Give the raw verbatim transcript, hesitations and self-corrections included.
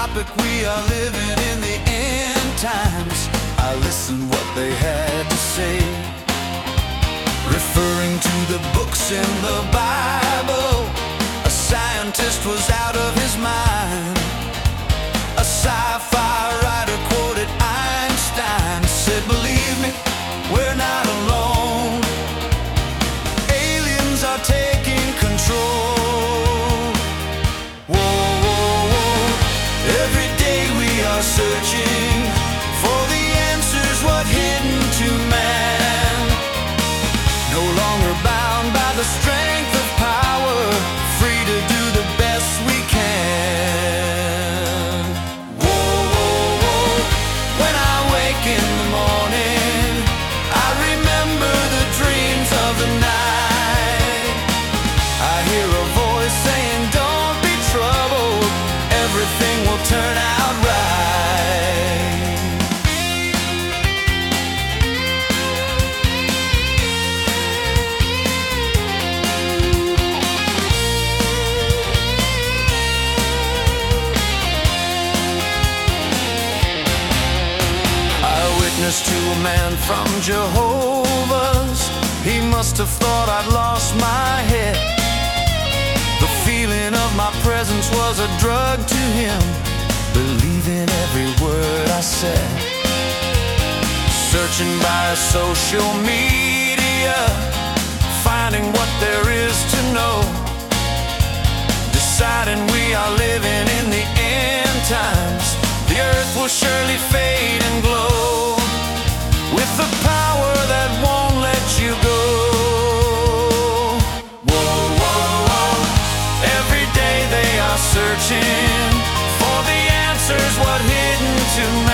topic, we are living in the end times. I listened what they had to say, referring to the books in the Bible. A scientist was out of his mind. A sci-fi writer quoted Einstein, said, "Believe me, we're not alone. Aliens are taking control." Whoa, whoa, whoa. Every day we are searching for the answers, what hidden to man. No longer bound by the strength of power, free to do the best we can. Whoa, whoa, whoa. When I wake in the morning, I remember the dreams of the night. I hear a voice saying, "Don't be troubled, everything will turn out right." To a man from Jehovah's, he must have thought I'd lost my head. The feeling of my presence was a drug to him, believing every word I said. Searching by social media, finding what there is to know, deciding we are living in the end times. The earth will surely fade and glow with the power that won't let you go. Whoa, whoa, whoa. Every day they are searching for the answers, what hidden to